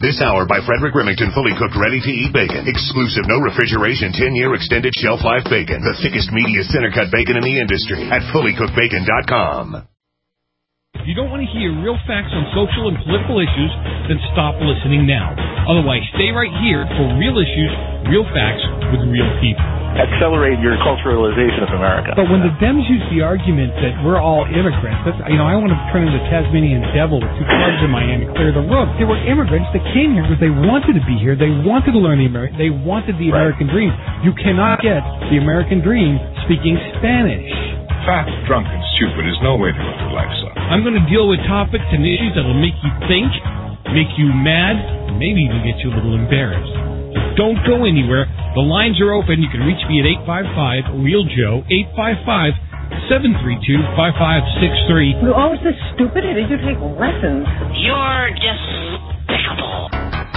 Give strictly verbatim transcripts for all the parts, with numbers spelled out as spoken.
This hour by Frederick Remington, fully cooked, ready-to-eat bacon. Exclusive, no refrigeration, ten-year extended shelf life bacon. The thickest, meatiest, center-cut bacon in the industry at fully cooked bacon dot com. If you don't want to hear real facts on social and political issues, then stop listening now. Otherwise, stay right here for real issues, real facts with real people. Accelerate your culturalization of America. But when the Dems use the argument that we're all immigrants, that's, you know, I want to turn into the Tasmanian devil with two clubs in my hand and clear the road. They were immigrants that came here because they wanted to be here. They wanted to learn the American. They wanted the American right. dream. You cannot get the American dream speaking Spanish. Fat, drunk, and stupid is no way to live life, son. I'm going to deal with topics and issues that will make you think, make you mad, and maybe even get you a little embarrassed. So don't go anywhere. The lines are open. You can reach me at eight five five, real Joe, eight five five, seven three two, five five six three. You're always this stupid. Did you take lessons? You're despicable.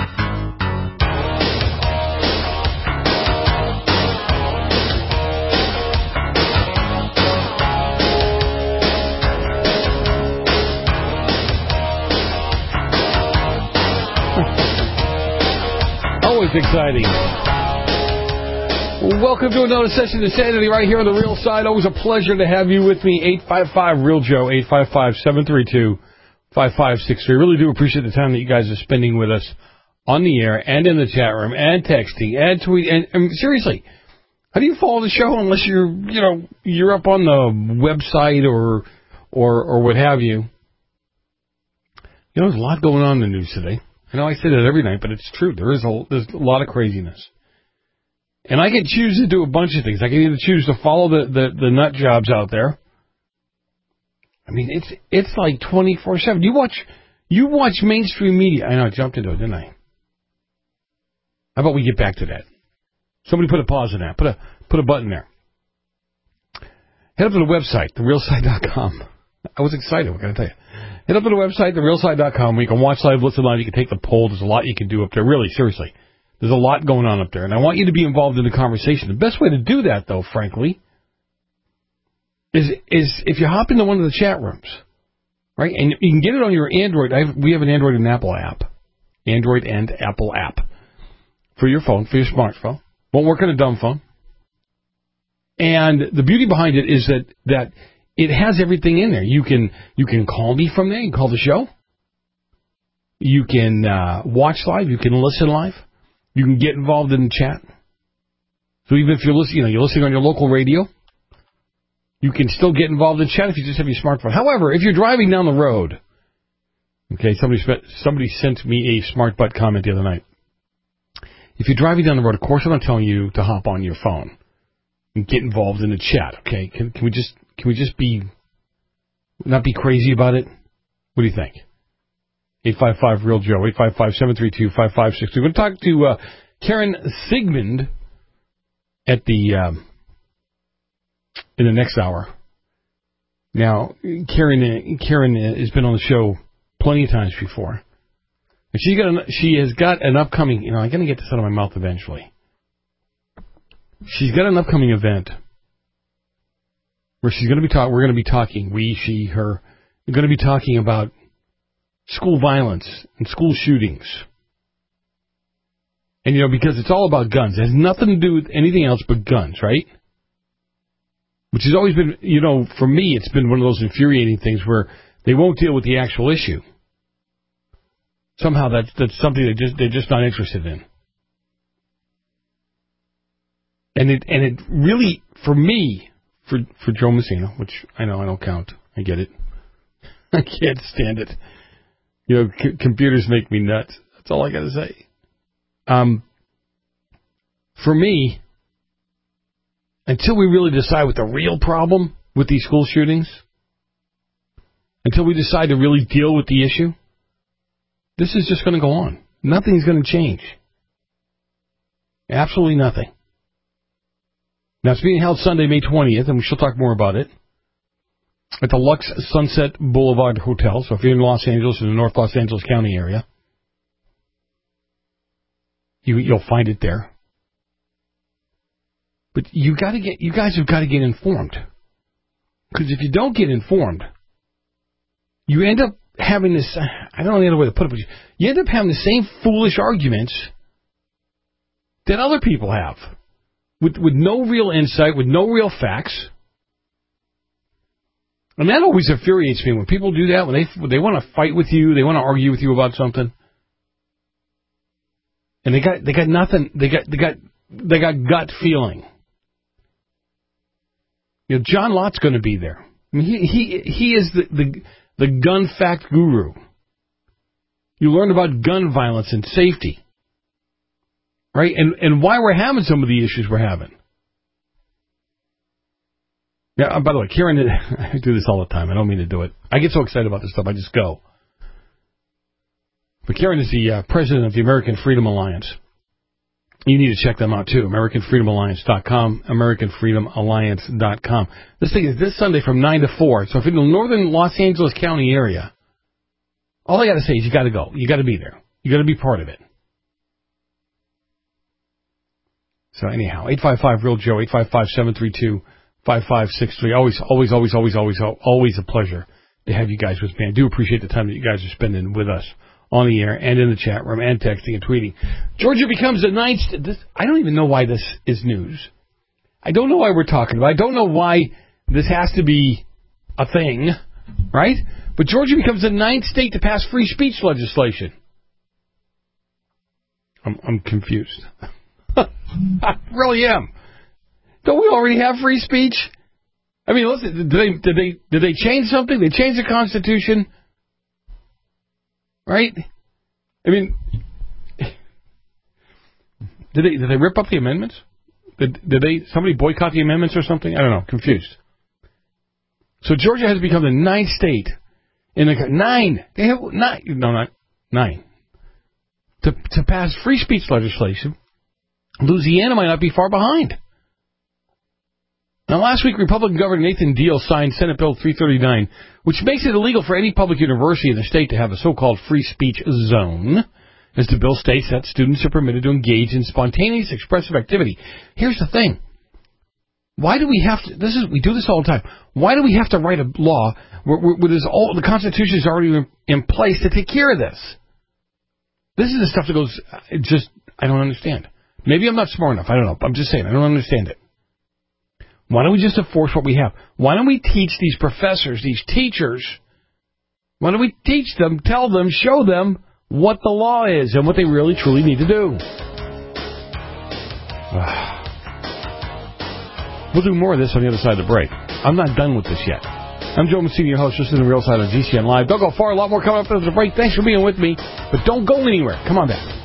Always exciting. Welcome to another session of Sanity right here on The Real Side. Always a pleasure to have you with me. eight five five, real Joe, eight five five, seven three two, five five six three. Really do appreciate the time that you guys are spending with us on the air and in the chat room and texting and tweet. And, and seriously, how do you follow the show unless you're, you know, you're up on the website or, or, or what have you? You know, there's a lot going on in the news today. I know I say that every night, but it's true. There is a, there's a lot of craziness. And I can choose to do a bunch of things. I can either choose to follow the, the, the nut jobs out there. I mean, it's it's like twenty-four seven. You watch you watch mainstream media. I know, I jumped into it, didn't I? How about we get back to that? Somebody put a pause on that. Put a, put a button there. Head up to the website, the real side dot com. I was excited, what can I tell you? Head up to the website, the real side dot com, where you can watch live, listen live, you can take the poll. There's a lot you can do up there. Really, seriously. There's a lot going on up there, and I want you to be involved in the conversation. The best way to do that, though, frankly, is is if you hop into one of the chat rooms, right? And you can get it on your Android. I have, we have an Android and Apple app. Android and Apple app. For your phone, for your smartphone. Won't work on a dumb phone. And the beauty behind it is that that it has everything in there. You can you can call me from there. You can call the show. You can uh, watch live. You can listen live. You can get involved in the chat. So even if you're listening, you know, you're listening on your local radio, you can still get involved in chat if you just have your smartphone. However, if you're driving down the road, okay, somebody somebody sent me a smart butt comment the other night. If you're driving down the road, of course I'm not telling you to hop on your phone and get involved in the chat. Okay, can, can we just can we just be not be crazy about it? What do you think? eight five five, real Joe, eight five five, seven three two, five five six two. We're going to talk to uh, Karen Sigmund at the um, in the next hour. Now, Karen Karen has been on the show plenty of times before. And she got an, she has got an upcoming, you know, I'm going to get this out of my mouth eventually. She's got an upcoming event where she's going to be talking, we're going to be talking, we, she, her, we're going to be talking about school violence and school shootings. And, you know, because it's all about guns. It has nothing to do with anything else but guns, right? Which has always been, you know, for me, it's been one of those infuriating things where they won't deal with the actual issue. Somehow that's, that's something that just, they're just not interested in. And it, and it really, for me, for, for Joe Messina, which I know I don't count. I get it. I can't stand it. You know, c- computers make me nuts. That's all I got to say. Um, for me, until we really decide what the real problem with these school shootings, until we decide to really deal with the issue, this is just going to go on. Nothing's going to change. Absolutely nothing. Now, it's being held Sunday, May twentieth, and she'll talk more about it, at the Lux Sunset Boulevard Hotel. So if you're in Los Angeles, in the North Los Angeles County area, you, you'll find it there. But you got to get, you guys have got to get informed. Because if you don't get informed, you end up having this, I don't know the other way to put it, but you end up having the same foolish arguments that other people have, with with no real insight, with no real facts. And that always infuriates me when people do that, when they when they want to fight with you, they want to argue with you about something. And they got they got nothing, they got they got they got gut feeling. You know, John Lott's going to be there. I mean, he he he is the, the the gun fact guru. You learn about gun violence and safety, right? And and why we're having some of the issues we're having. Yeah. By the way, Karen, I do this all the time. I don't mean to do it. I get so excited about this stuff, I just go. But Karen is the uh, president of the American Freedom Alliance. You need to check them out, too. American Freedom Alliance dot com, American Freedom Alliance dot com. This thing is this Sunday from nine to four. So if you're in the northern Los Angeles County area, all I got to say is you got to go. You got to be there. You got to be part of it. So anyhow, eight five five, real Joe, eight five five, seven three two, five five six three. Always, always, always, always, always, always a pleasure to have you guys with me. I do appreciate the time that you guys are spending with us on the air and in the chat room and texting and tweeting. Georgia becomes the ninth. This, I don't even know why this is news. I don't know why we're talking about it. I don't know why this has to be a thing, right? But Georgia becomes the ninth state to pass free speech legislation. I'm, I'm confused. I really am. Don't we already have free speech? I mean, listen, did they did they did they change something? They changed the Constitution. Right? I mean, did they did they rip up the amendments? Did did they somebody boycott the amendments or something? I don't know. Confused. So Georgia has become the ninth state in the nine. They have nine. No, not nine. To to pass free speech legislation. Louisiana might not be far behind. Now, last week, Republican Governor Nathan Deal signed Senate Bill three thirty-nine, which makes it illegal for any public university in the state to have a so-called free speech zone. As the bill states, that students are permitted to engage in spontaneous expressive activity. Here's the thing. Why do we have to, this is, we do this all the time. Why do we have to write a law where, where, where there's all, the Constitution is already in, in place to take care of this? This is the stuff that goes, it just, I don't understand. Maybe I'm not smart enough. I don't know. I'm just saying, I don't understand it. Why don't we just enforce what we have? Why don't we teach these professors, these teachers, why don't we teach them, tell them, show them what the law is and what they really, truly need to do? We'll do more of this on the other side of the break. I'm not done with this yet. I'm Joe Massini, your host. This is The Real Side on G C N Live. Don't go far. A lot more coming up after the break. Thanks for being with me. But don't go anywhere. Come on back.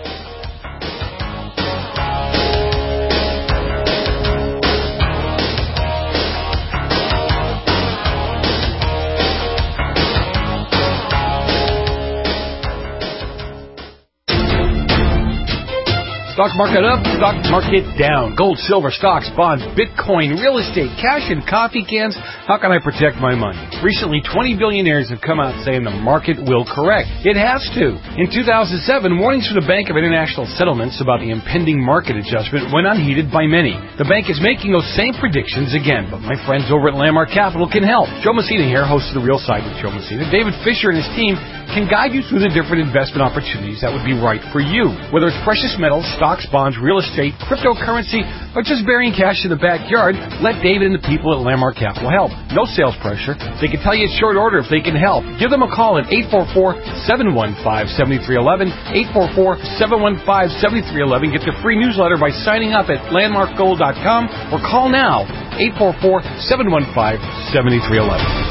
Stock market up, stock market down. Gold, silver, stocks, bonds, Bitcoin, real estate, cash, and coffee cans. How can I protect my money? Recently, twenty billionaires have come out saying the market will correct. It has to. In two thousand seven, warnings from the Bank of International Settlements about the impending market adjustment went unheeded by many. The bank is making those same predictions again, but my friends over at Landmark Capital can help. Joe Messina here, host of The Real Side with Joe Messina. David Fisher and his team can guide you through the different investment opportunities that would be right for you. Whether it's precious metals, stocks, bonds, real estate, cryptocurrency, or just burying cash in the backyard, let David and the people at Landmark Capital help. No sales pressure. They can tell you at short order if they can help. Give them a call at eight four four, seven one five, seven three one one, eight four four, seven one five, seven three one one. Get the free newsletter by signing up at landmark gold dot com or call now, eight four four, seven one five, seven three one one.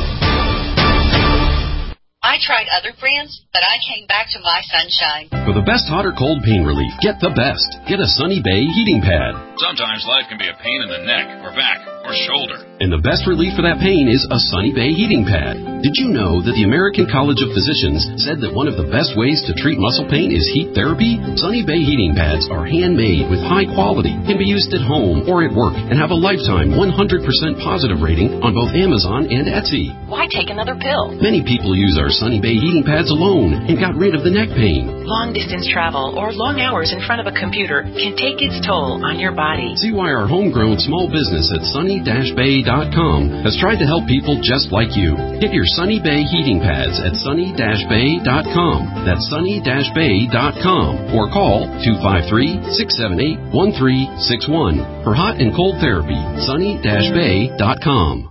I tried other brands, but I came back to my Sunshine. For the best hot or cold pain relief, get the best. Get a Sunny Bay heating pad. Sometimes life can be a pain in the neck or back or shoulder. And the best relief for that pain is a Sunny Bay heating pad. Did you know that the American College of Physicians said that one of the best ways to treat muscle pain is heat therapy? Sunny Bay heating pads are handmade with high quality, can be used at home or at work, and have a lifetime one hundred percent positive rating on both Amazon and Etsy. Why take another pill? Many people use our Sunny Bay heating pads alone and got rid of the neck pain. Long distance travel or long hours in front of a computer can take its toll on your body. See why our homegrown small business at Sunny sunny bay dot com has tried to help people just like you. Get your Sunny Bay heating pads at sunny bay dot com. That's sunny bay dot com. Or call two five three, six seven eight, one three six one for hot and cold therapy. sunny bay dot com.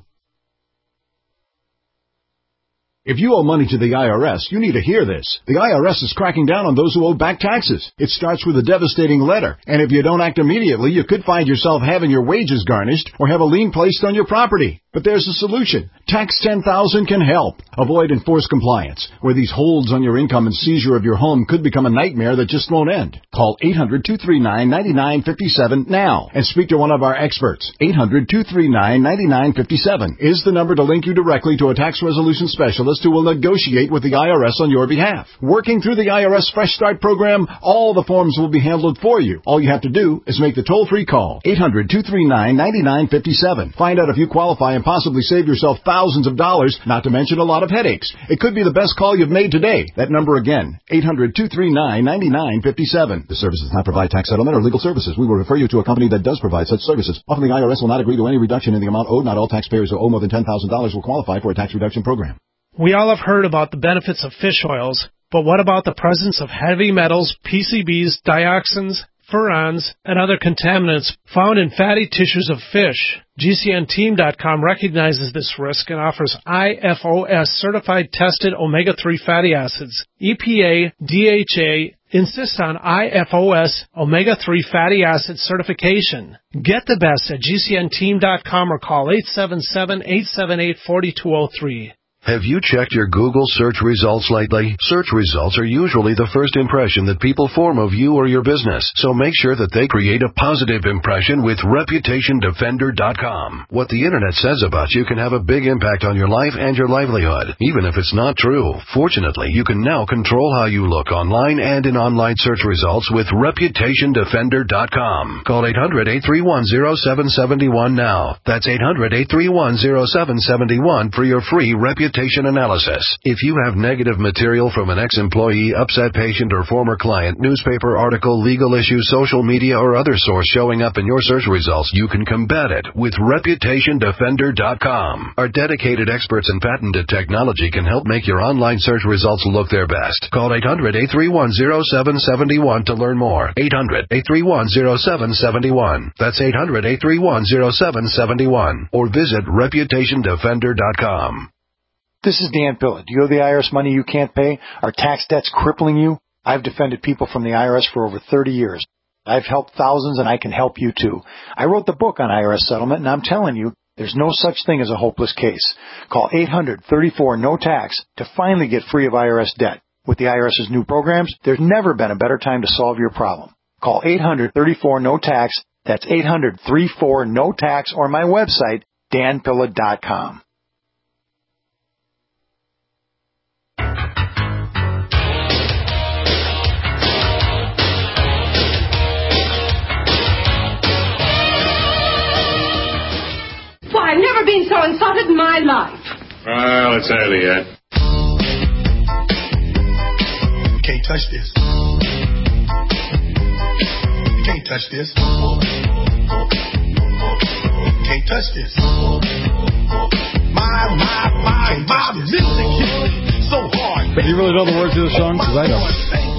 If you owe money to the I R S, you need to hear this. The I R S is cracking down on those who owe back taxes. It starts with a devastating letter, and if you don't act immediately, you could find yourself having your wages garnished or have a lien placed on your property. But there's a solution. Tax ten thousand can help. Avoid enforced compliance, where these holds on your income and seizure of your home could become a nightmare that just won't end. Call eight hundred, two three nine, nine nine five seven now and speak to one of our experts. eight hundred, two three nine, nine nine five seven is the number to link you directly to a tax resolution specialist who will negotiate with the I R S on your behalf. Working through the I R S Fresh Start program, all the forms will be handled for you. All you have to do is make the toll-free call. eight hundred, two three nine, nine nine five seven. Find out if you qualify and possibly save yourself thousands of dollars, not to mention a lot of headaches. It could be the best call you've made today. That number again, eight hundred, two three nine, nine nine five seven. The service does not provide tax settlement or legal services. We will refer you to a company that does provide such services. Often the I R S will not agree to any reduction in the amount owed. Not all taxpayers who owe more than ten thousand dollars will qualify for a tax reduction program. We all have heard about the benefits of fish oils, but what about the presence of heavy metals, P C Bs, dioxins, furans, and other contaminants found in fatty tissues of fish? G C N team dot com recognizes this risk and offers I F O S certified tested omega three fatty acids. E P A, D H A insists on I F O S omega three fatty acid certification. Get the best at G C N team dot com or call eight seven seven, eight seven eight, four two zero three. Have you checked your Google search results lately? Search results are usually the first impression that people form of you or your business, so make sure that they create a positive impression with reputation defender dot com. What the internet says about you can have a big impact on your life and your livelihood, even if it's not true. Fortunately, you can now control how you look online and in online search results with reputation defender dot com. Call eight hundred, eight three one, zero seven seven one now. That's eight hundred, eight three one, zero seven seven one for your free reputation analysis. If you have negative material from an ex-employee, upset patient, or former client, newspaper article, legal issue, social media, or other source showing up in your search results, you can combat it with reputation defender dot com. Our dedicated experts in patented technology can help make your online search results look their best. Call eight hundred, eight three one, zero seven seven one to learn more. eight hundred, eight three one, zero seven seven one. That's eight hundred, eight three one, zero seven seven one. Or visit reputation defender dot com. This is Dan Pilla. Do you owe the I R S money you can't pay? Are tax debts crippling you? I've defended people from the I R S for over thirty years. I've helped thousands, and I can help you too. I wrote the book on I R S settlement, and I'm telling you, there's no such thing as a hopeless case. Call eight hundred, thirty-four, no tax to finally get free of I R S debt. With the IRS's new programs, there's never been a better time to solve your problem. Call eight hundred, thirty-four, no tax. That's eight hundred, thirty-four, no tax, or my website, dan pilla dot com. I've never been so insulted in my life. Well, it's early yet. You can't touch this. You can't touch this. You can't touch this. My, my, my, my music hits so hard. Do you really know the words of the song? Because I don't.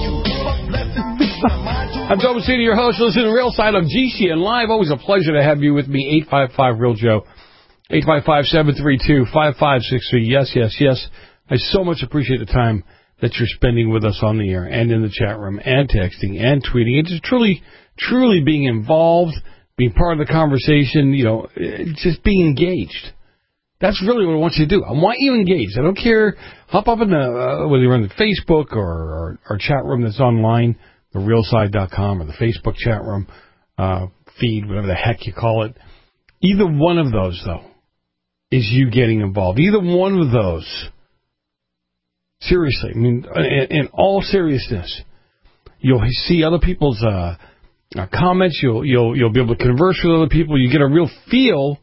I'm Joe Messina, your host. Listen to the Real Side of G C N Live. Always a pleasure to have you with me. eight five five, real Joe. eight five five, seven three two, five five six three. Yes, yes, yes. I so much appreciate the time that you're spending with us on the air and in the chat room and texting and tweeting. And just truly, truly being involved, being part of the conversation, you know, just being engaged. That's really what I want you to do. I want you engaged. I don't care. Hop up in the, uh, whether you're on the Facebook or, or, or chat room that's online, the real side dot com or the Facebook chat room, uh, feed, whatever the heck you call it. Either one of those, though, is you getting involved. Either one of those. Seriously. I mean, in, in all seriousness, you'll see other people's uh, uh, comments. You'll, you'll, you'll be able to converse with other people. You get a real feel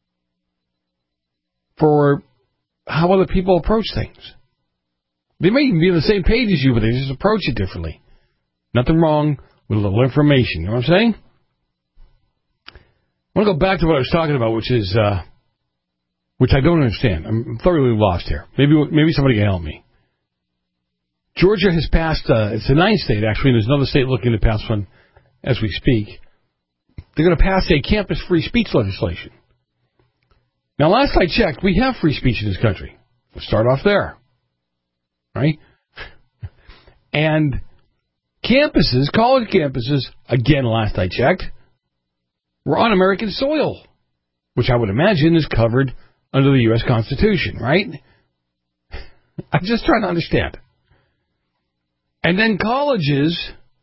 for how other people approach things. They may even be on the same page as you, but they just approach it differently. Nothing wrong with a little information. You know what I'm saying? I want to go back to what I was talking about, which is, uh, which I don't understand. I'm thoroughly lost here. Maybe maybe somebody can help me. Georgia has passed, uh, it's the ninth state, actually, and there's another state looking to pass one as we speak. They're going to pass a campus free speech legislation. Now, last I checked, we have free speech in this country. Let's start off there. Right? And campuses, college campuses, again, last I checked, were on American soil, which I would imagine is covered under the U S Constitution, right? I'm just trying to understand. And then colleges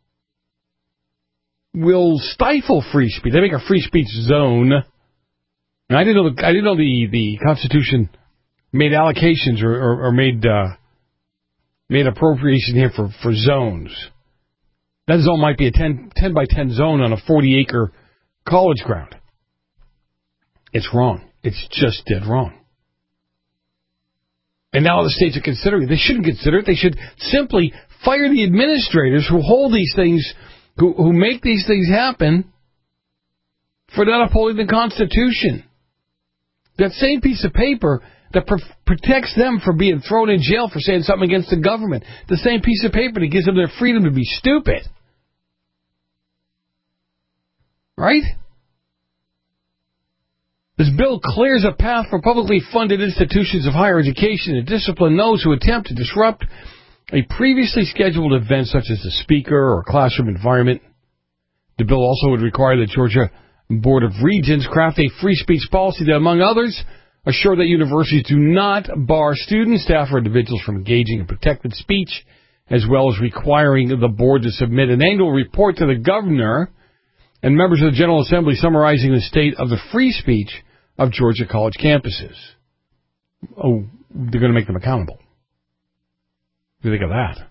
will stifle free speech. They make a free speech zone. And I didn't know the, I didn't know the, the Constitution made allocations or, or, or made uh, made appropriation here for, for zones. That zone might be a ten, ten by ten zone on a forty acre college ground. It's wrong. It's just dead wrong. And now the states are considering it. They shouldn't consider it. They should simply fire the administrators who hold these things, who, who make these things happen, for not upholding the Constitution. That same piece of paper that pr- protects them from being thrown in jail for saying something against the government. The same piece of paper that gives them their freedom to be stupid. Right? This bill clears a path for publicly funded institutions of higher education and discipline those who attempt to disrupt a previously scheduled event such as a speaker or classroom environment. The bill also would require the Georgia Board of Regents craft a free speech policy that, among others, assure that universities do not bar students, staff, or individuals from engaging in protected speech, as well as requiring the board to submit an annual report to the governor and members of the General Assembly summarizing the state of the free speech of Georgia college campuses. Oh, they're going to make them accountable. What do you think of that?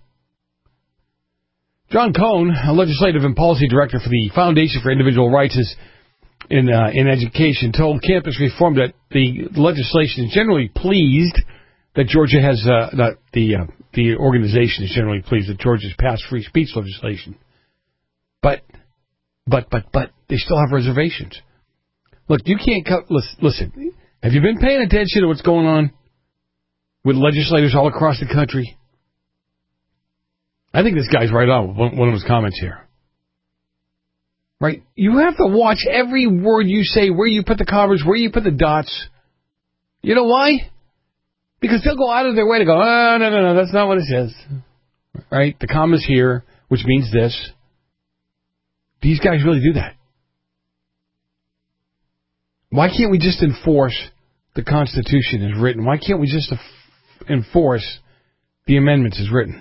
John Cohn, a legislative and policy director for the Foundation for Individual Rights in uh, in Education, told Campus Reform that the legislation is generally pleased that Georgia has, uh, that the uh, the organization is generally pleased that Georgia's passed free speech legislation. But, but, but, but, they still have reservations. Look, you can't cut, listen, have you been paying attention to what's going on with legislators all across the country? I think this guy's right on with one of his comments here. Right? You have to watch every word you say, where you put the commas, where you put the dots. You know why? Because they'll go out of their way to go, oh, no, no, no, that's not what it says. Right? The comma's here, which means this. These guys really do that. Why can't we just enforce the Constitution as written? Why can't we just enforce the amendments as written?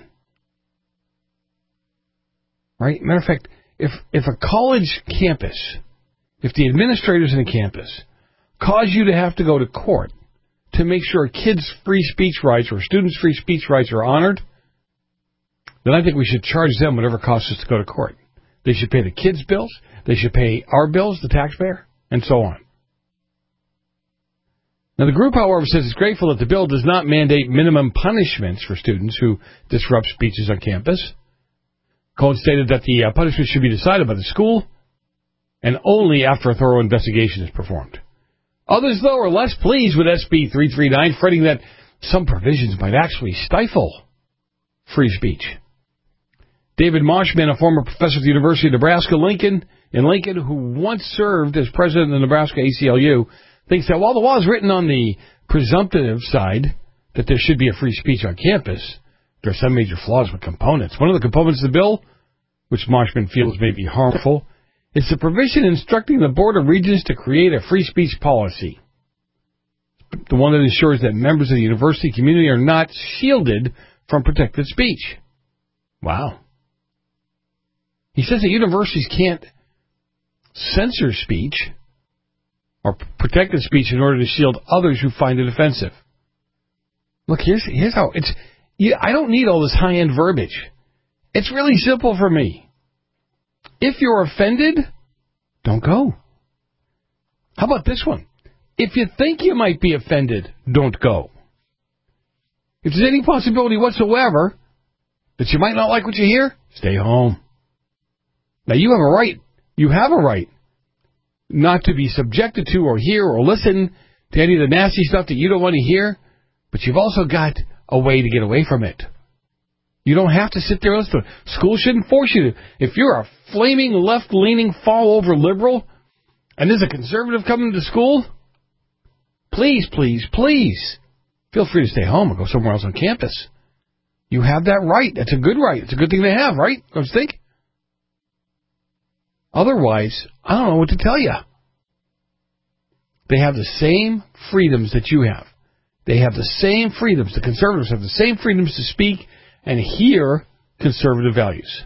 Right? Matter of fact, if if a college campus, if the administrators in the campus cause you to have to go to court to make sure a kid's free speech rights or students' free speech rights are honored, then I think we should charge them whatever it costs us to go to court. They should pay the kids' bills, they should pay our bills, the taxpayer, and so on. Now, the group, however, says it's grateful that the bill does not mandate minimum punishments for students who disrupt speeches on campus. Cohn stated that the uh, punishment should be decided by the school and only after a thorough investigation is performed. Others, though, are less pleased with S B three thirty-nine, fretting that some provisions might actually stifle free speech. David Moshman, a former professor at the University of Nebraska Lincoln in Lincoln, who once served as president of the Nebraska A C L U, thinks that while the law is written on the presumptive side that there should be a free speech on campus, there are some major flaws with components. One of the components of the bill, which Moshman feels may be harmful, is the provision instructing the Board of Regents to create a free speech policy. The one that ensures that members of the university community are not shielded from protected speech. Wow. He says that universities can't censor speech or protected speech in order to shield others who find it offensive. Look, here's here's how it's. You, I don't need all this high-end verbiage. It's really simple for me. If you're offended, don't go. How about this one? If you think you might be offended, don't go. If there's any possibility whatsoever that you might not like what you hear, stay home. Now, you have a right. You have a right not to be subjected to or hear or listen to any of the nasty stuff that you don't want to hear, but you've also got a way to get away from it. You don't have to sit there and listen to it. School shouldn't force you to. If you're a flaming left-leaning fall-over liberal and there's a conservative coming to school, please, please, please, feel free to stay home or go somewhere else on campus. You have that right. That's a good right. It's a good thing to have, right? Don't you think? Otherwise, I don't know what to tell you. They have the same freedoms that you have. They have the same freedoms. The conservatives have the same freedoms to speak and hear conservative values.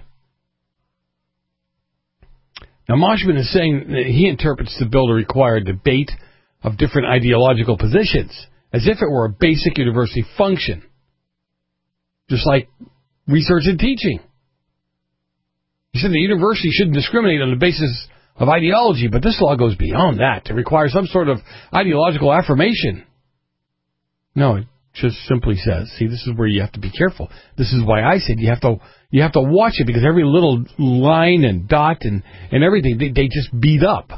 Now, Moshman is saying that he interprets the bill to require debate of different ideological positions as if it were a basic university function, just like research and teaching. He said the university shouldn't discriminate on the basis of ideology, but this law goes beyond that. It requires some sort of ideological affirmation. No, it just simply says, see, this is where you have to be careful. This is why I said you have to you have to watch it, because every little line and dot and, and everything, they, they just beat up.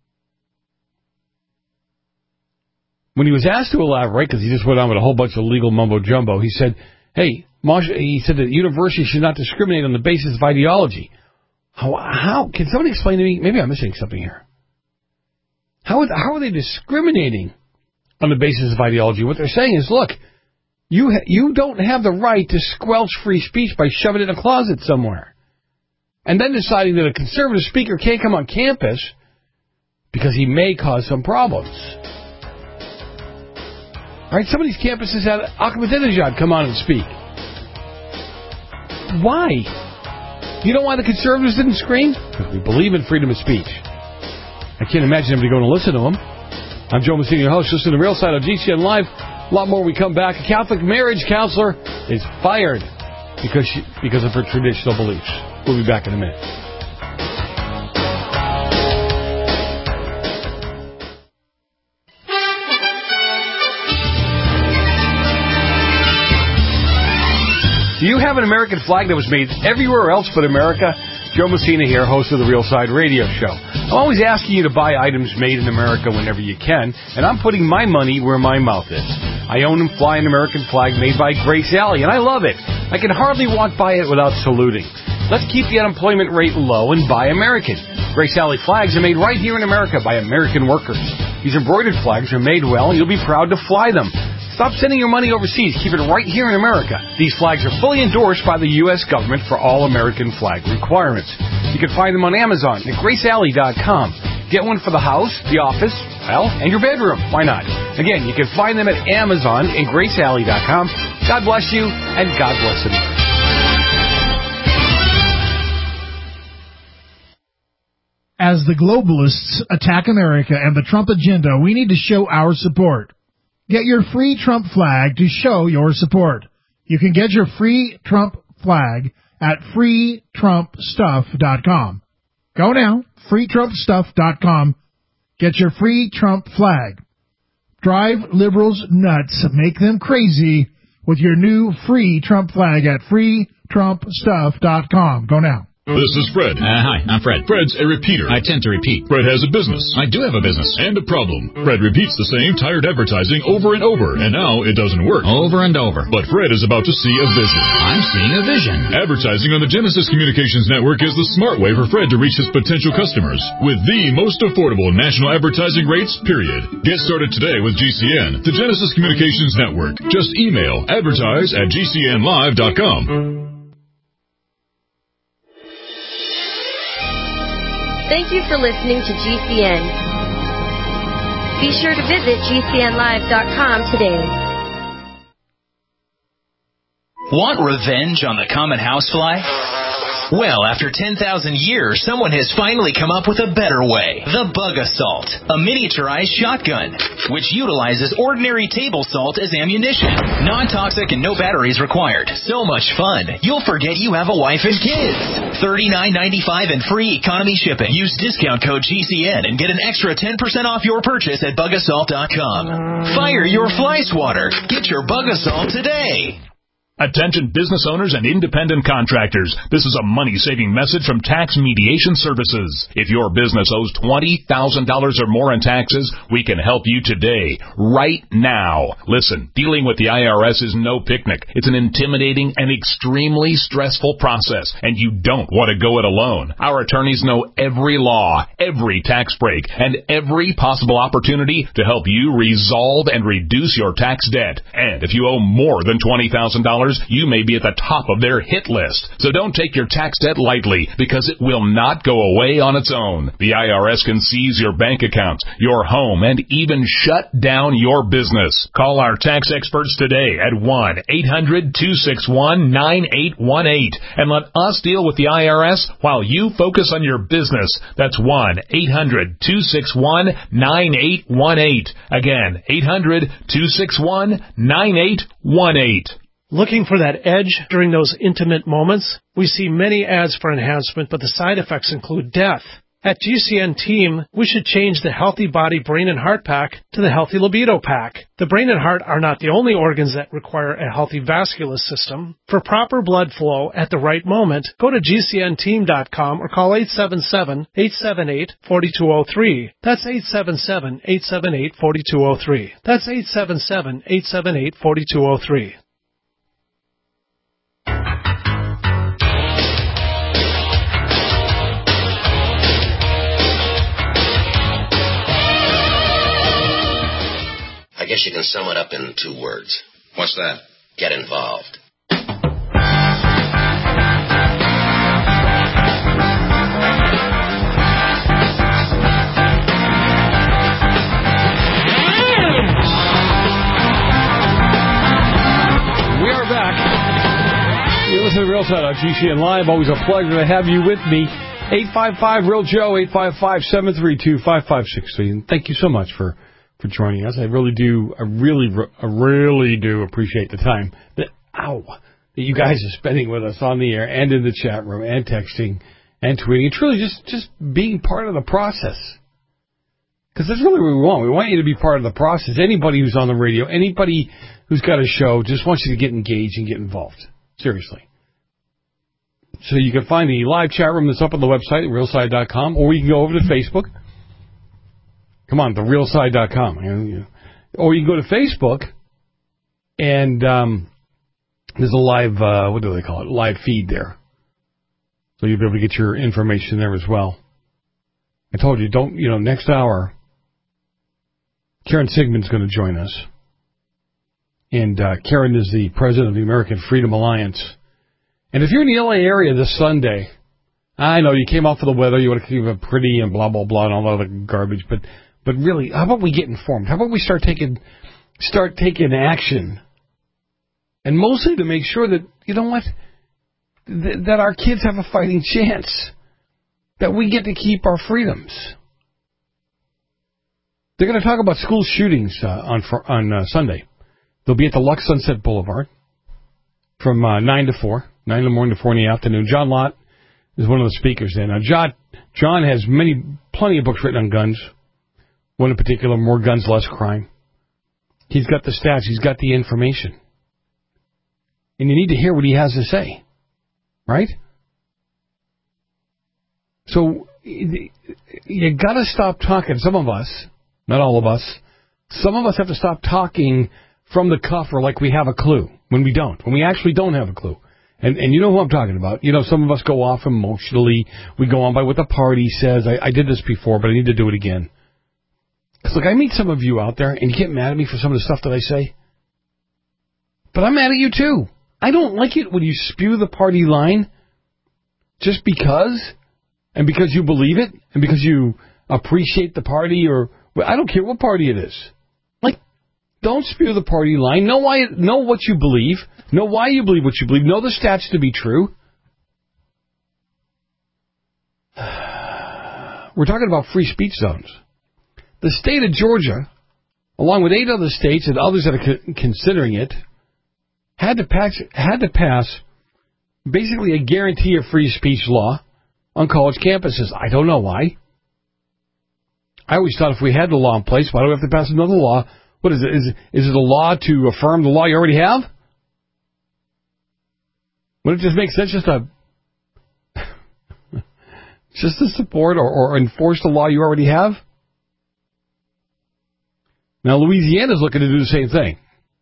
When he was asked to elaborate, because he just went on with a whole bunch of legal mumbo-jumbo, he said, hey, Mosh, he said that universities should not discriminate on the basis of ideology. How, how can somebody explain to me? Maybe I'm missing something here. How, how are they discriminating on the basis of ideology? What they're saying is, look, you ha- you don't have the right to squelch free speech by shoving it in a closet somewhere, and then deciding that a conservative speaker can't come on campus because he may cause some problems. All right, some of these campuses had Ahmadinejad come on and speak. Why? You know why the conservatives didn't scream? Because we believe in freedom of speech. I can't imagine anybody going to listen to them. I'm Joe Messina, your host. Listen to the Real Side on G C N Live. A lot more when we come back. A Catholic marriage counselor is fired because she, because of her traditional beliefs. We'll be back in a minute. Do you have an American flag that was made everywhere else but America? Joe Messina here, host of the Real Side Radio Show. I'm always asking you to buy items made in America whenever you can, and I'm putting my money where my mouth is. I own and fly an American flag made by Grace Alley, and I love it. I can hardly walk by it without saluting. Let's keep the unemployment rate low and buy American. Grace Alley flags are made right here in America by American workers. These embroidered flags are made well, and you'll be proud to fly them. Stop sending your money overseas. Keep it right here in America. These flags are fully endorsed by the U S government for all American flag requirements. You can find them on Amazon at grace alley dot com. Get one for the house, the office, well, and your bedroom. Why not? Again, you can find them at Amazon and grace alley dot com. God bless you, and God bless America. As the globalists attack America and the Trump agenda, we need to show our support. Get your free Trump flag to show your support. You can get your free Trump flag at free trump stuff dot com. Go now, free trump stuff dot com. Get your free Trump flag. Drive liberals nuts. Make them crazy with your new free Trump flag at free trump stuff dot com. Go now. This is Fred. Uh, hi, I'm Fred. Fred's a repeater. I tend to repeat. Fred has a business. I do have a business. And a problem. Fred repeats the same tired advertising over and over, and now it doesn't work. Over and over. But Fred is about to see a vision. I'm seeing a vision. Advertising on the Genesis Communications Network is the smart way for Fred to reach his potential customers with the most affordable national advertising rates, period. Get started today with G C N, the Genesis Communications Network. Just email advertise at g c n live dot com. Thank you for listening to G C N. Be sure to visit g c n live dot com today. Want revenge on the common housefly? Well, after ten thousand years, someone has finally come up with a better way. The Bug Assault, a miniaturized shotgun, which utilizes ordinary table salt as ammunition. Non-toxic and no batteries required. So much fun, you'll forget you have a wife and kids. thirty-nine ninety-five and free economy shipping. Use discount code G C N and get an extra ten percent off your purchase at bug assault dot com. Fire your fly swatter. Get your Bug Assault today. Attention business owners and independent contractors. This is a money-saving message from Tax Mediation Services. If your business owes twenty thousand dollars or more in taxes, we can help you today, right now. Listen, dealing with the I R S is no picnic. It's an intimidating and extremely stressful process, and you don't want to go it alone. Our attorneys know every law, every tax break, and every possible opportunity to help you resolve and reduce your tax debt. And if you owe more than twenty thousand dollars, you may be at the top of their hit list. So don't take your tax debt lightly, because it will not go away on its own. The I R S can seize your bank accounts, your home, and even shut down your business. Call our tax experts today at one eight hundred two six one nine eight one eight and let us deal with the I R S while you focus on your business. That's one eight hundred two six one nine eight one eight. Again, eight hundred two six one nine eight one eight. Looking for that edge during those intimate moments? We see many ads for enhancement, but the side effects include death. At G C N Team, we should change the Healthy Body, Brain, and Heart Pack to the Healthy Libido Pack. The brain and heart are not the only organs that require a healthy vascular system. For proper blood flow at the right moment, go to G C N team dot com or call eight seven seven, eight seven eight, four two zero three. That's eight seven seven, eight seven eight, four two zero three. That's eight seven seven, eight seven eight, four two zero three. I guess you can sum it up in two words. What's that? Get involved. We are back. You're listening to Real Side on G C N Live. Always a pleasure to have you with me. eight five five, real Joe, eight five five, seven three two, five five six three. And thank you so much for... for joining us. I really do, I really, I really do appreciate the time that, ow, that you guys are spending with us on the air and in the chat room and texting and tweeting. It's really just, just being part of the process. Because that's really what we want. We want you to be part of the process. Anybody who's on the radio, anybody who's got a show, just wants you to get engaged and get involved. Seriously. So you can find the live chat room that's up on the website, real side dot com, or you can go over to Facebook. Come on, the real side dot com. Or you can go to Facebook, and um, there's a live, uh, what do they call it, live feed there. So you'll be able to get your information there as well. I told you, don't, you know, next hour, Karen Sigmund's going to join us. And uh, Karen is the president of the American Freedom Alliance. And if you're in the L A area this Sunday, I know you came off of the weather, you want to keep it pretty and blah, blah, blah, and all that other garbage, but... But really, how about we get informed? How about we start taking start taking action? And mostly to make sure that, you know what, th- that our kids have a fighting chance. That we get to keep our freedoms. They're going to talk about school shootings uh, on on uh, Sunday. They'll be at the Lux Sunset Boulevard from uh, nine to four, nine in the morning to four in the afternoon. John Lott is one of the speakers there. Now, John, John has many, plenty of books written on guns. One in particular, More Guns, Less Crime. He's got the stats. He's got the information. And you need to hear what he has to say. Right? So, you got to stop talking. Some of us, not all of us, some of us have to stop talking from the cuff or like we have a clue when we don't. When we actually don't have a clue. And and you know who I'm talking about. You know, some of us go off emotionally. We go on by what the party says. I, I did this before, but I need to do it again. Because, look, I meet some of you out there, and you get mad at me for some of the stuff that I say. But I'm mad at you, too. I don't like it when you spew the party line just because, and because you believe it, and because you appreciate the party, or I don't care what party it is. Like, don't spew the party line. Know why. Know what you believe. Know why you believe what you believe. Know the stats to be true. We're talking about free speech zones. The state of Georgia, along with eight other states and others that are co- considering it, had to pass had to pass basically a guarantee of free speech law on college campuses. I don't know why. I always thought if we had the law in place, why do we have to pass another law? What is it? Is, is it a law to affirm the law you already have? Would it just make sense just to just to support or, or enforce the law you already have? Now, Louisiana's looking to do the same thing.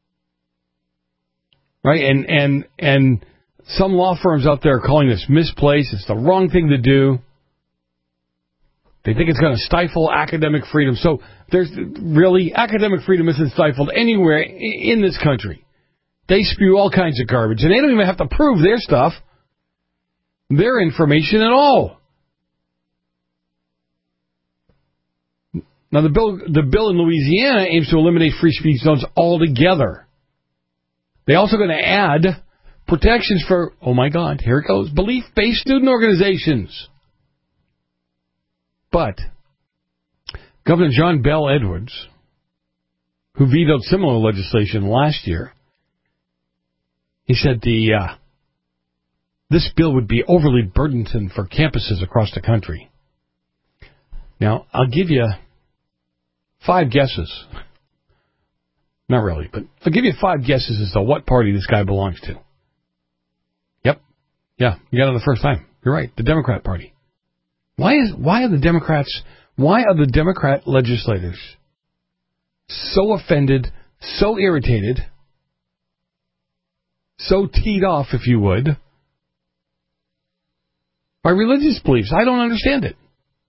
Right? And, and, and some law firms out there are calling this misplaced. It's the wrong thing to do. They think it's going to stifle academic freedom. So there's really, academic freedom isn't stifled anywhere in this country. They spew all kinds of garbage, and they don't even have to prove their stuff, their information at all. Now, the bill, the bill in Louisiana aims to eliminate free speech zones altogether. They're also going to add protections for, oh my God, here it goes, belief-based student organizations. But Governor John Bell Edwards, who vetoed similar legislation last year, he said the uh, this bill would be overly burdensome for campuses across the country. Now, I'll give you five guesses. Not really, but I'll give you five guesses as to what party this guy belongs to. Yep. Yeah, you got it the first time. You're right, the Democrat Party. Why is why are the Democrats, why are the Democrat legislators so offended, so irritated, so teed off, if you would, by religious beliefs? I don't understand it.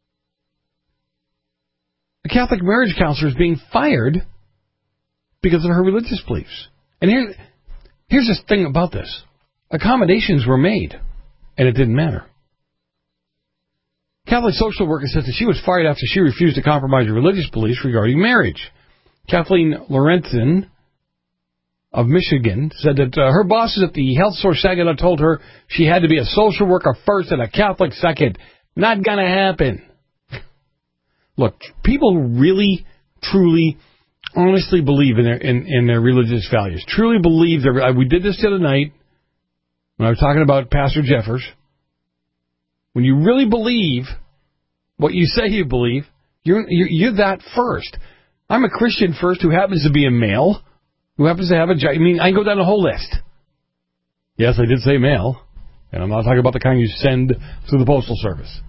A Catholic marriage counselor is being fired because of her religious beliefs. And here, here's the thing about this. Accommodations were made, and it didn't matter. Catholic social worker says that she was fired after she refused to compromise her religious beliefs regarding marriage. Kathleen Lorenzen of Michigan said that uh, her bosses at the health source Saginaw told her she had to be a social worker first and a Catholic second. Not gonna happen. Look, people who really, truly, honestly believe in their in, in their religious values, truly believe that we did this the other night when I was talking about Pastor Jeffers. When you really believe what you say you believe, you're, you're you're that first. I'm a Christian first who happens to be a male, who happens to have a job. I mean, I can go down the whole list. Yes, I did say male, and I'm not talking about the kind you send through the postal service.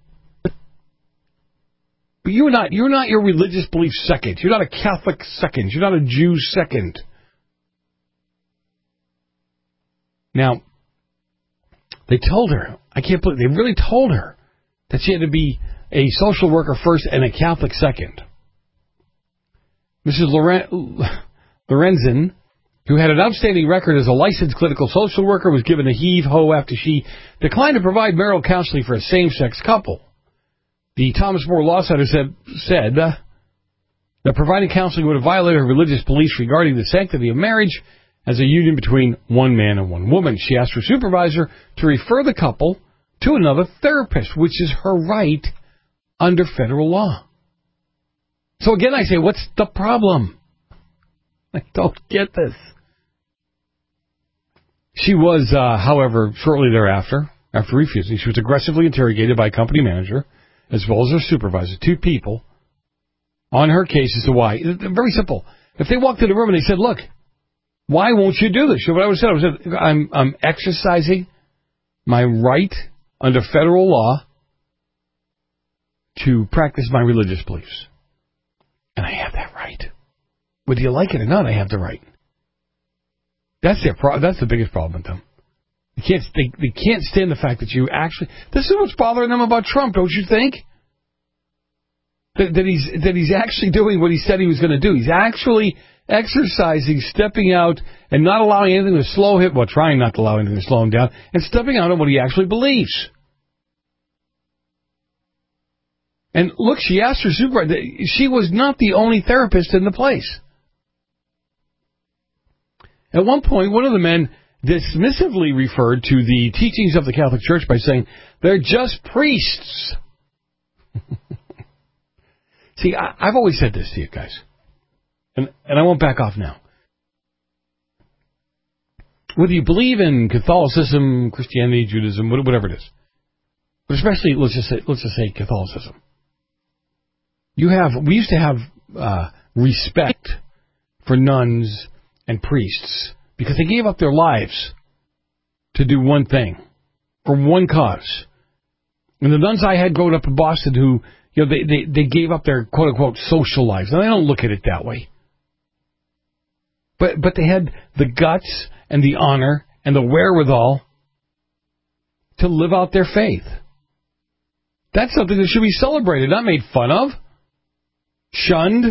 But you're not you're not your religious belief second. You're not a Catholic second. You're not a Jew second. Now, they told her, I can't believe, they really told her that she had to be a social worker first and a Catholic second. Missus Loren- Lorenzen, who had an outstanding record as a licensed clinical social worker, was given a heave-ho after she declined to provide marital counseling for a same-sex couple. The Thomas More Law Center said, said uh, that providing counseling would have violated her religious beliefs regarding the sanctity of marriage as a union between one man and one woman. She asked her supervisor to refer the couple to another therapist, which is her right under federal law. So again, I say, what's the problem? I don't get this. She was, uh, however, shortly thereafter, after refusing, she was aggressively interrogated by a company manager as well as her supervisor, two people, on her case as to why. Very simple. If they walked in the room and they said, look, why won't you do this? What I would have said, I would have said, I'm, I'm exercising my right under federal law to practice my religious beliefs. And I have that right. Whether you like it or not, I have the right. That's their pro- That's the biggest problem with them. They can't, they, they can't stand the fact that you actually... This is what's bothering them about Trump, don't you think? That, that he's that he's actually doing what he said he was going to do. He's actually exercising, stepping out, and not allowing anything to slow him, well, trying not to allow anything to slow him down, and stepping out on what he actually believes. And look, she asked her supervisor, she was not the only therapist in the place. At one point, one of the men dismissively referred to the teachings of the Catholic Church by saying, they're just priests. See, I, I've always said this to you guys, and, and I won't back off now. Whether you believe in Catholicism, Christianity, Judaism, whatever it is, but especially, let's just say, let's just say Catholicism. You have, we used to have uh, respect for nuns and priests because they gave up their lives to do one thing, for one cause. And the nuns I had growing up in Boston who, you know, they, they, they gave up their quote-unquote social lives. Now, I don't look at it that way. But but they had the guts and the honor and the wherewithal to live out their faith. That's something that should be celebrated, not made fun of, shunned.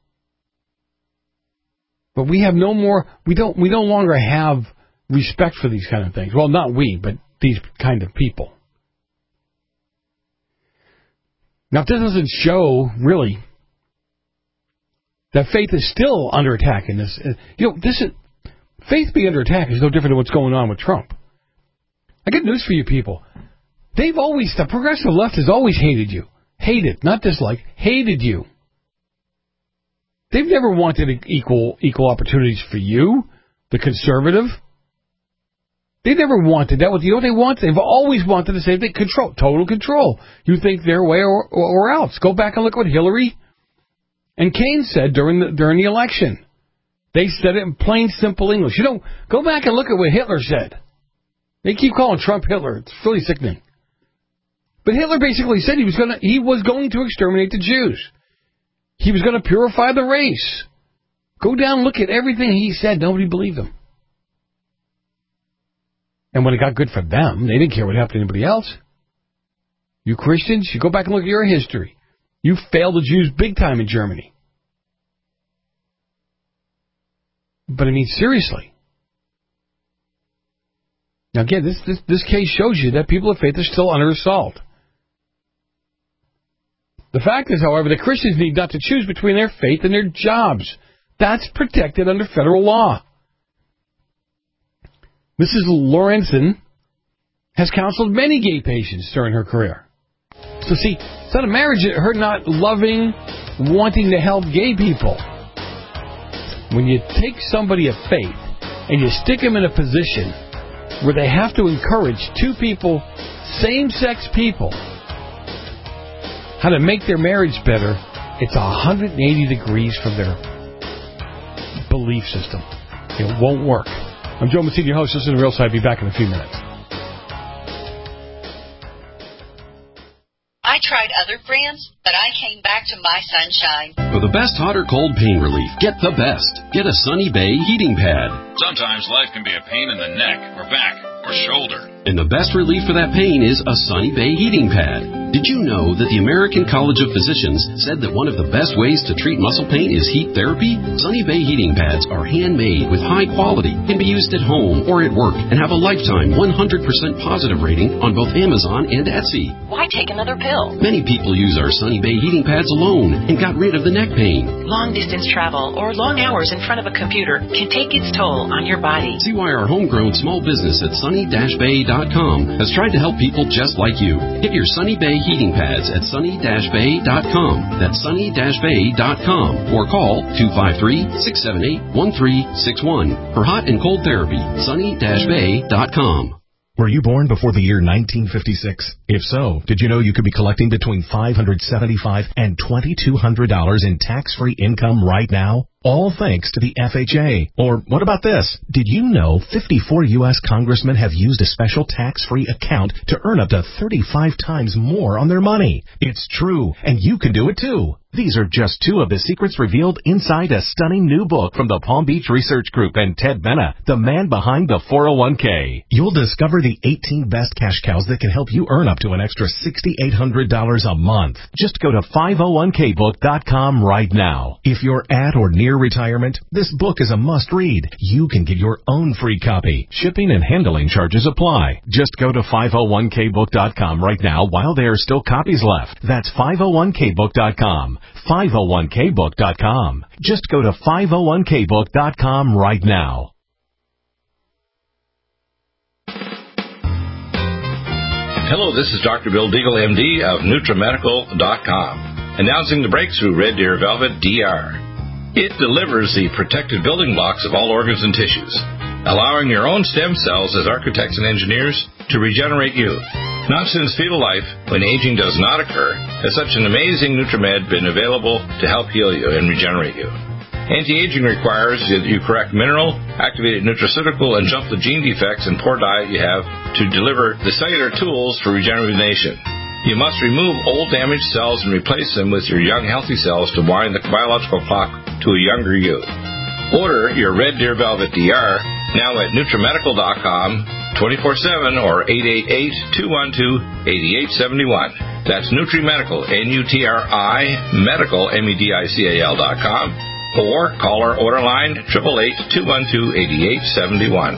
But we have no more, we don't, we no longer have respect for these kind of things. Well, not we, but these kind of people. Now, if this doesn't show, really, that faith is still under attack in this, you know, this is, faith being under attack is no different than what's going on with Trump. I got news for you people. They've always, the progressive left has always hated you. Hated, not disliked, hated you. They've never wanted equal equal opportunities for you, the conservative. They never wanted that. You know what they want? They've always wanted the same thing, control, total control. You think their way or, or, or else. Go back and look what Hillary and Kane said during the, during the election. They said it in plain, simple English. You know, go back and look at what Hitler said. They keep calling Trump Hitler. It's really sickening. But Hitler basically said he was going to he was going to exterminate the Jews. He was going to purify the race. Go down and look at everything he said. Nobody believed him. And when it got good for them, they didn't care what happened to anybody else. You Christians, you go back and look at your history. You failed the Jews big time in Germany. But I mean, seriously. Now again, this, this, this case shows you that people of faith are still under assault. The fact is, however, that Christians need not to choose between their faith and their jobs. That's protected under federal law. Missus Lorenzen has counseled many gay patients during her career. So see, it's not a marriage, her not loving, wanting to help gay people. When you take somebody of faith and you stick them in a position where they have to encourage two people, same-sex people, how to make their marriage better, it's one hundred eighty degrees from their belief system. It won't work. I'm Joe Massini, your host. This is The Real Side. I'll be back in a few minutes. I tried other brands, but I came back to my Sunshine. For the best hot or cold pain relief, get the best. Get a Sunny Bay heating pad. Sometimes life can be a pain in the neck or back or shoulder. And the best relief for that pain is a Sunny Bay heating pad. Did you know that the American College of Physicians said that one of the best ways to treat muscle pain is heat therapy? Sunny Bay heating pads are handmade with high quality, can be used at home or at work, and have a lifetime one hundred percent positive rating on both Amazon and Etsy. Why take another pill? Many people use our Sunny Bay heating pads alone and got rid of the neck pain. Long distance travel or long hours in front of a computer can take its toll on your body. See why our homegrown small business at sunny dash bay dot com has tried to help people just like you. Get your Sunny Bay heating pads at sunny dash bay dot com. That's sunny dash bay dot com. Or call two five three, six seven eight, one three six one for hot and cold therapy. sunny dash bay dot com. Were you born before the year nineteen fifty-six? If so, did you know you could be collecting between five hundred seventy-five dollars and twenty-two hundred dollars in tax-free income right now? All thanks to the F H A. Or what about this? Did you know fifty-four U S congressmen have used a special tax-free account to earn up to thirty-five times more on their money? It's true, and you can do it too. These are just two of the secrets revealed inside a stunning new book from the Palm Beach Research Group and Ted Mena, the man behind the four oh one k. You'll discover the eighteen best cash cows that can help you earn up to an extra six thousand eight hundred dollars a month. Just go to five oh one k book dot com right now. If you're at or near retirement, this book is a must-read. You can get your own free copy. Shipping and handling charges apply. Just go to five oh one k book dot com right now while there are still copies left. That's five oh one k book dot com. five oh one k book dot com. Just go to five oh one k book dot com right now. Hello, this is Doctor Bill Deagle, M D of NutriMedical dot com, announcing the breakthrough Red Deer Velvet D R. It delivers the protected building blocks of all organs and tissues, allowing your own stem cells as architects and engineers to regenerate you. Not since fetal life, when aging does not occur, has such an amazing NutriMed been available to help heal you and regenerate you. Anti-aging requires that you correct mineral, activated nutraceutical, and jump the gene defects and poor diet you have to deliver the cellular tools for regeneration. You must remove old damaged cells and replace them with your young healthy cells to wind the biological clock to a younger you. Order your Red Deer Velvet D R now at Nutramedical dot com, twenty-four seven or eight eight eight, two one two, eight eight seven one. That's Nutrimedical, N U T R I, medical, M E D I C A L dot com, or call our order line, eight eight eight, two one two, eight eight seven one.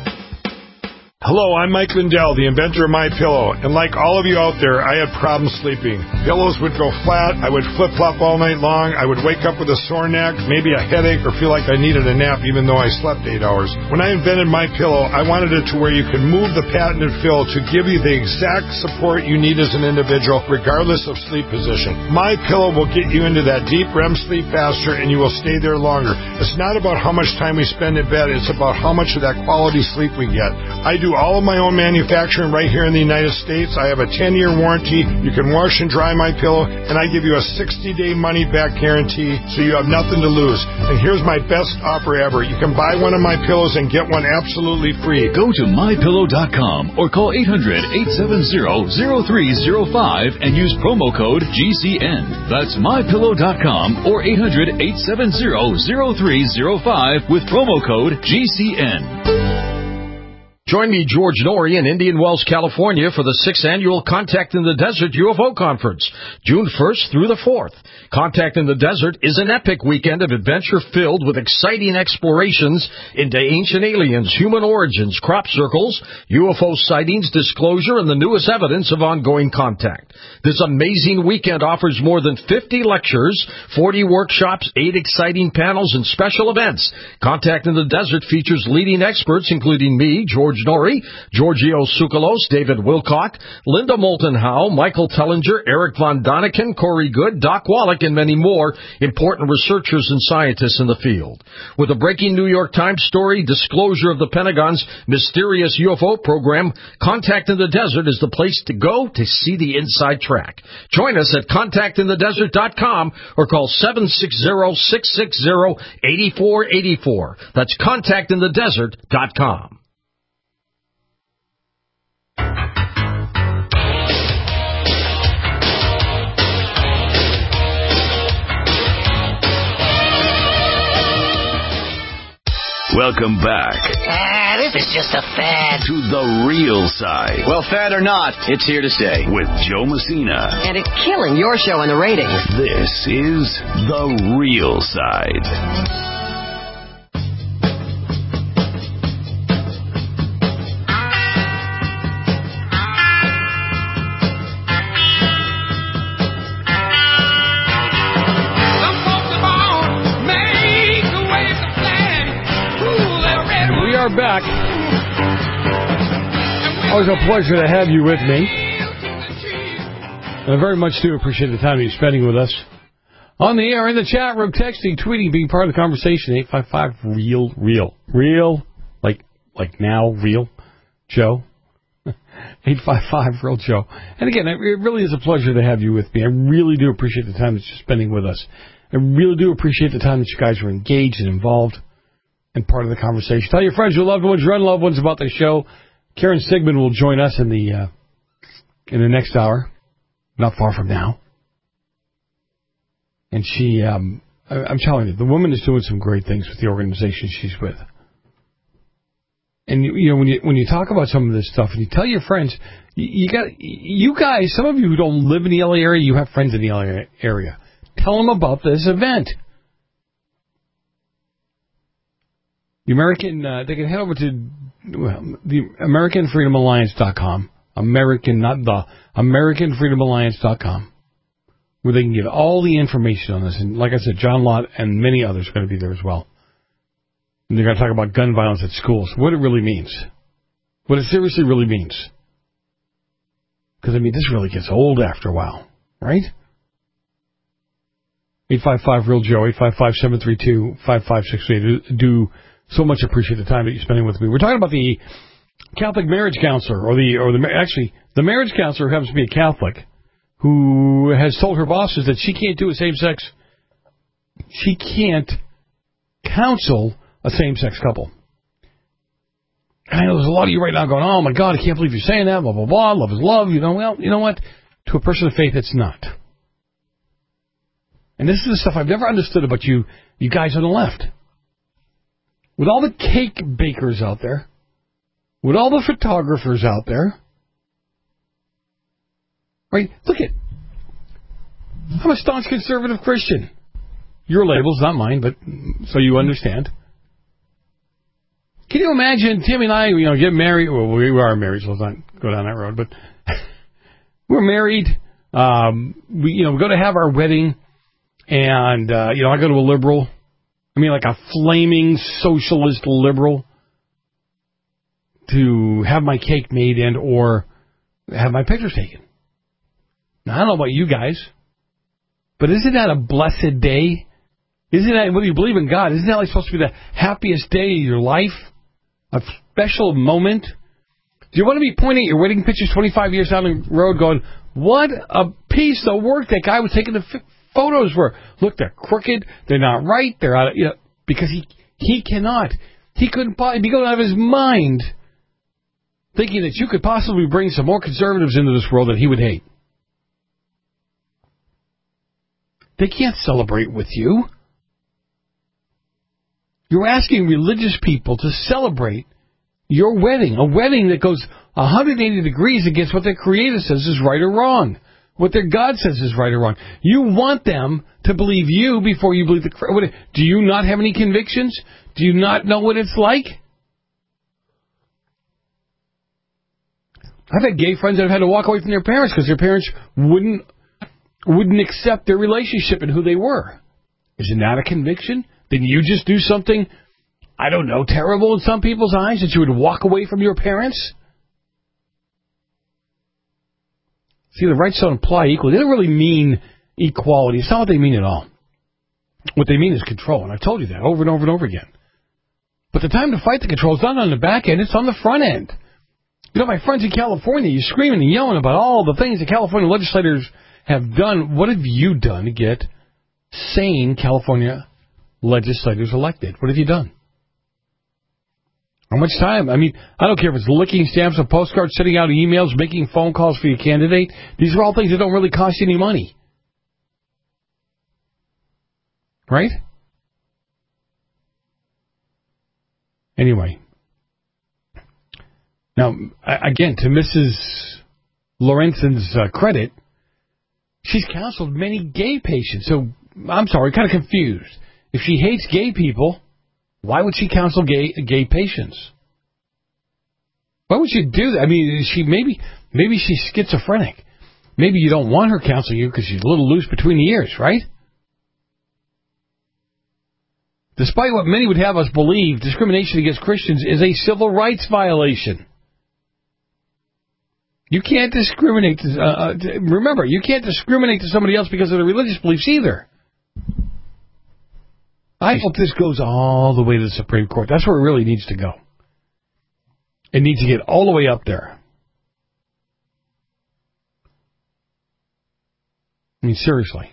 Hello, I'm Mike Lindell, the inventor of MyPillow, and like all of you out there, I had problems sleeping. Pillows would go flat, I would flip-flop all night long, I would wake up with a sore neck, maybe a headache, or feel like I needed a nap even though I slept eight hours. When I invented MyPillow, I wanted it to where you could move the patented fill to give you the exact support you need as an individual, regardless of sleep position. MyPillow will get you into that deep R E M sleep faster, and you will stay there longer. It's not about how much time we spend in bed, it's about how much of that quality sleep we get. I do all of my own manufacturing right here in the United States. I have a ten-year warranty. You can wash and dry my pillow, and I give you a sixty-day money-back guarantee, so you have nothing to lose. And here's my best offer ever. You can buy one of my pillows and get one absolutely free. Go to my pillow dot com or call eight hundred, eight seven zero, zero three zero five and use promo code G C N. That's my pillow dot com or eight hundred, eight seven zero, zero three zero five with promo code G C N. Join me, George Norrie, in Indian Wells, California for the sixth Annual Contact in the Desert U F O Conference, June first through the fourth. Contact in the Desert is an epic weekend of adventure filled with exciting explorations into ancient aliens, human origins, crop circles, U F O sightings, disclosure, and the newest evidence of ongoing contact. This amazing weekend offers more than fifty lectures, forty workshops, eight exciting panels, and special events. Contact in the Desert features leading experts, including me, George Norrie, Giorgio Tsoukalos, David Wilcock, Linda Moulton Howe, Michael Tellinger, Eric Von Daniken, Corey Good, Doc Wallach, and many more important researchers and scientists in the field. With a breaking New York Times story, disclosure of the Pentagon's mysterious U F O program, Contact in the Desert is the place to go to see the inside track. Join us at contact in the desert dot com or call seven six zero, six six zero, eight four eight four. That's contact in the desert dot com. Welcome back. Ah, this is just a fad. To the real side. Well, fad or not, it's here to stay. With Joe Messina. And it's killing your show in the ratings. This is The Real Side. Back. Always a pleasure to have you with me. And I very much do appreciate the time you're spending with us. On the air, in the chat room, texting, tweeting, being part of the conversation, eight five five, real, real. Real, like like now, real, Joe. eight five five, real Joe. And again, it really is a pleasure to have you with me. I really do appreciate the time that you're spending with us. I really do appreciate the time that you guys are engaged and involved and part of the conversation. Tell your friends, your loved ones, your unloved ones about the show. Karen Sigmund will join us in the uh, in the next hour, not far from now. And she, um, I, I'm telling you, the woman is doing some great things with the organization she's with. And you, you know, when you when you talk about some of this stuff, and you tell your friends, you, you got you guys. Some of you who don't live in the L A area, you have friends in the L A area. Tell them about this event. The American, uh, they can head over to well, the American Freedom Alliance dot com. American, not the, American Freedom Alliance dot com, where they can get all the information on this. And like I said, John Lott and many others are going to be there as well. And they're going to talk about gun violence at schools, what it really means, what it seriously really means. Because, I mean, this really gets old after a while, right? eight five five, real Joe, eight five five, seven three two, five five six eight. Do so much appreciate the time that you're spending with me. We're talking about the Catholic marriage counselor, or the, or the, actually, the marriage counselor who happens to be a Catholic, who has told her bosses that she can't do a same-sex, she can't counsel a same-sex couple. And I know there's a lot of you right now going, oh, my God, I can't believe you're saying that, blah, blah, blah, love is love. You know, well, you know what? To a person of faith, it's not. And this is the stuff I've never understood about you, you guys on the left. With all the cake bakers out there, with all the photographers out there, right? Look at, I'm a staunch conservative Christian. Your label's not mine, but so you understand. Can you imagine Timmy and I, you know, get married? Well, we are married, so let's not go down that road. But we're married. Um, we, you know, we go to have our wedding, and uh, you know, I go to a liberal. I mean, like a flaming socialist liberal, to have my cake made and or have my pictures taken. Now, I don't know about you guys, but isn't that a blessed day? Isn't that, whether you believe in God, isn't that like supposed to be the happiest day of your life? A special moment? Do you want to be pointing at your wedding pictures twenty-five years down the road going, what a piece of work that guy was taking the f- photos for. Look, they're crooked, they're not right, they're out of, you know, because he, he cannot. He couldn't be going out of his mind thinking that you could possibly bring some more conservatives into this world that he would hate. They can't celebrate with you. You're asking religious people to celebrate your wedding, a wedding that goes one hundred eighty degrees against what their Creator says is right or wrong, what their God says is right or wrong. You want them to believe you before you believe the... What, do you not have any convictions? Do you not know what it's like? I've had gay friends that have had to walk away from their parents because their parents wouldn't wouldn't accept their relationship and who they were. Isn't that a conviction? Didn't you just do something, I don't know, terrible in some people's eyes, that you would walk away from your parents? See, the rights don't apply equally. They don't really mean equality. It's not what they mean at all. What they mean is control, and I've told you that over and over and over again. But the time to fight the control is not on the back end, it's on the front end. You know, my friends in California, you're screaming and yelling about all the things the California legislators have done. What have you done to get sane California legislators elected? What have you done? How much time? I mean, I don't care if it's licking stamps or postcards, sending out emails, making phone calls for your candidate. These are all things that don't really cost you any money. Right? Anyway. Now, again, to Missus Lorenzon's uh, credit, she's counseled many gay patients. So, I'm sorry, kind of confused. If she hates gay people, why would she counsel gay gay patients? Why would she do that? I mean, she maybe maybe she's schizophrenic. Maybe you don't want her counseling you because she's a little loose between the ears, right? Despite what many would have us believe, discrimination against Christians is a civil rights violation. You can't discriminate. To, uh, remember, you can't discriminate to somebody else because of their religious beliefs either. I hope this goes all the way to the Supreme Court. That's where it really needs to go. It needs to get all the way up there. I mean, seriously.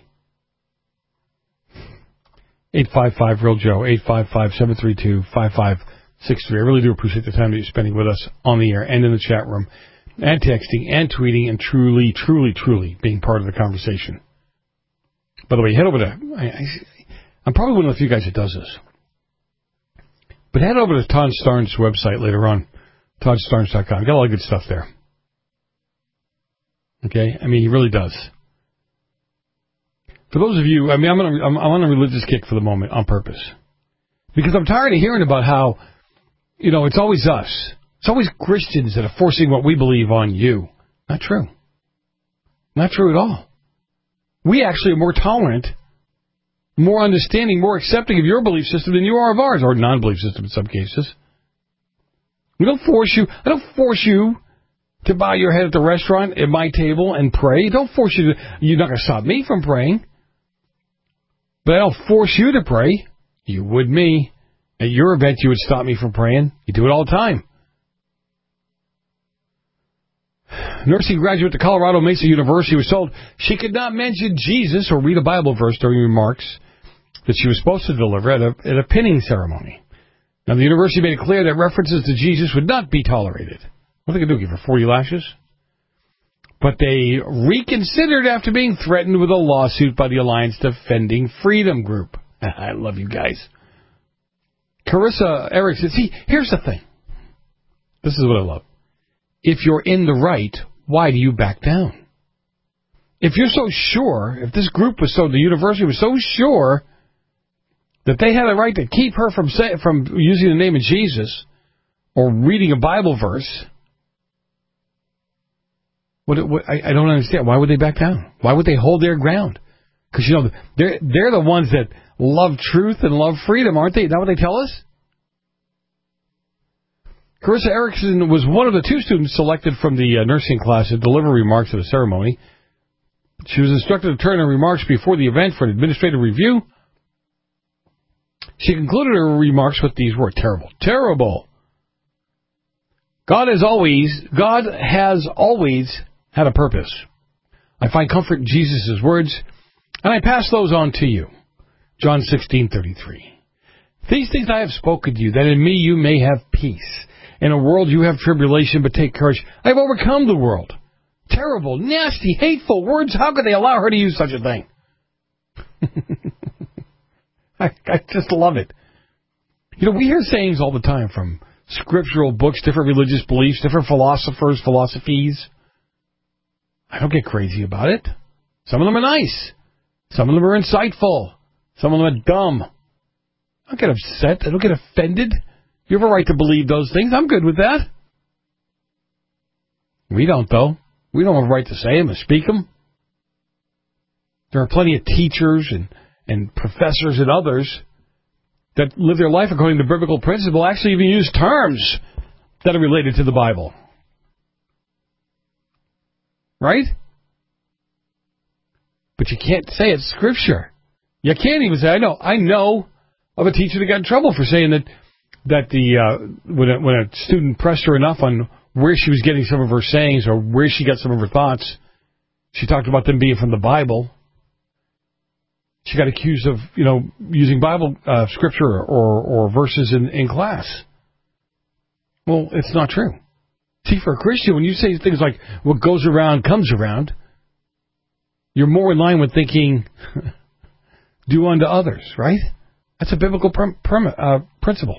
eight five five real Joe, eight five five, seven three two, five five six three. I really do appreciate the time that you're spending with us on the air and in the chat room, and texting and tweeting and truly, truly, truly being part of the conversation. By the way, head over to... I, I, I'm probably one of the few guys that does this. But head over to Todd Starnes' website later on, todd starnes dot com. Got a lot of good stuff there. Okay? I mean, he really does. For those of you, I mean, I'm on, a, I'm, I'm on a religious kick for the moment on purpose. Because I'm tired of hearing about how, you know, it's always us. It's always Christians that are forcing what we believe on you. Not true. Not true at all. We actually are more tolerant, more understanding, more accepting of your belief system than you are of ours, or non-belief system in some cases. We don't force you. I don't force you to bow your head at the restaurant at my table and pray. Don't force you to. You're not going to stop me from praying. But I don't force you to pray. You would me. At your event, you would stop me from praying. You do it all the time. Nursing graduate at Colorado Mesa University was told she could not mention Jesus or read a Bible verse during remarks that she was supposed to deliver at a, at a pinning ceremony. Now, the university made it clear that references to Jesus would not be tolerated. What are they going to do, give her forty lashes? But they reconsidered after being threatened with a lawsuit by the Alliance Defending Freedom group. I love you guys. Carissa Erickson, see, here's the thing. This is what I love. If you're in the right, why do you back down? If you're so sure, if this group was so, the university was so sure that they had a right to keep her from say, from using the name of Jesus or reading a Bible verse, what, what, I, I don't understand. Why would they back down? Why would they hold their ground? Because, you know, they're, they're the ones that love truth and love freedom, aren't they? Is that what they tell us? Carissa Erickson was one of the two students selected from the uh, nursing class to deliver remarks at the ceremony. She was instructed to turn her remarks before the event for an administrative review. She concluded her remarks with these words, terrible, terrible. God has always, God has always had a purpose. I find comfort in Jesus' words, and I pass those on to you. John sixteen thirty-three. These things I have spoken to you, that in me you may have peace. In a world you have tribulation, but take courage. I have overcome the world. Terrible, nasty, hateful words. How could they allow her to use such a thing? I, I just love it. You know, we hear sayings all the time from scriptural books, different religious beliefs, different philosophers, philosophies. I don't get crazy about it. Some of them are nice. Some of them are insightful. Some of them are dumb. I don't get upset. I don't get offended. You have a right to believe those things. I'm good with that. We don't, though. We don't have a right to say them and speak them. There are plenty of teachers and, and professors and others that live their life according to biblical principle, actually even use terms that are related to the Bible. Right? But you can't say it's Scripture. You can't even say, I know, I know of a teacher that got in trouble for saying that that the uh, when, a, when a student pressed her enough on where she was getting some of her sayings or where she got some of her thoughts, she talked about them being from the Bible. She got accused of, you know, using Bible uh, scripture or, or verses in, in class. Well, it's not true. See, for a Christian, when you say things like, what goes around comes around, you're more in line with thinking, do unto others, right? That's a biblical prim- prim- uh, principle.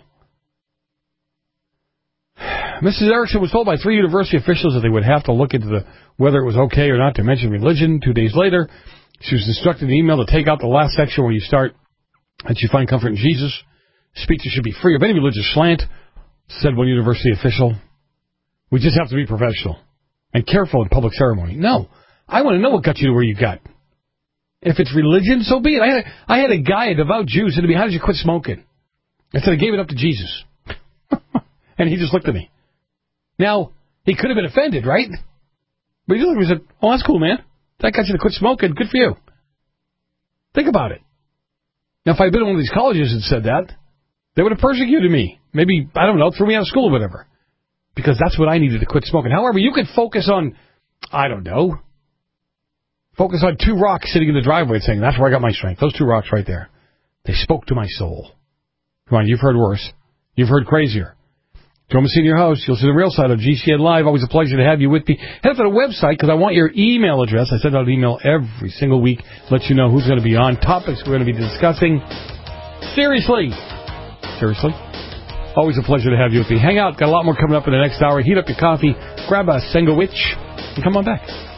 Missus Erickson was told by three university officials that they would have to look into the whether it was okay or not to mention religion. Two days later, she was instructed in an email to take out the last section where you start that you find comfort in Jesus. Speeches should be free of any religious slant, said one university official. We just have to be professional and careful in public ceremony. No, I want to know what got you to where you got. If it's religion, so be it. I had a, I had a guy, a devout Jew, said to me, how did you quit smoking? I said, I gave it up to Jesus. And he just looked at me. Now, he could have been offended, right? But he looked at me and said, oh, that's cool, man. That got you to quit smoking. Good for you. Think about it. Now, if I had been in one of these colleges and said that, they would have persecuted me. Maybe, I don't know, threw me out of school or whatever. Because that's what I needed to quit smoking. However, you could focus on, I don't know, focus on two rocks sitting in the driveway and saying, that's where I got my strength. Those two rocks right there. They spoke to my soul. Come on, you've heard worse. You've heard crazier. Joe Messina, your host. You'll see the real side of G C N Live. Always a pleasure to have you with me. Head up to the website because I want your email address. I send out an email every single week. Let you know who's going to be on, topics we're going to be discussing. Seriously. Seriously. Always a pleasure to have you with me. Hang out. Got a lot more coming up in the next hour. Heat up your coffee. Grab a sandwich and come on back.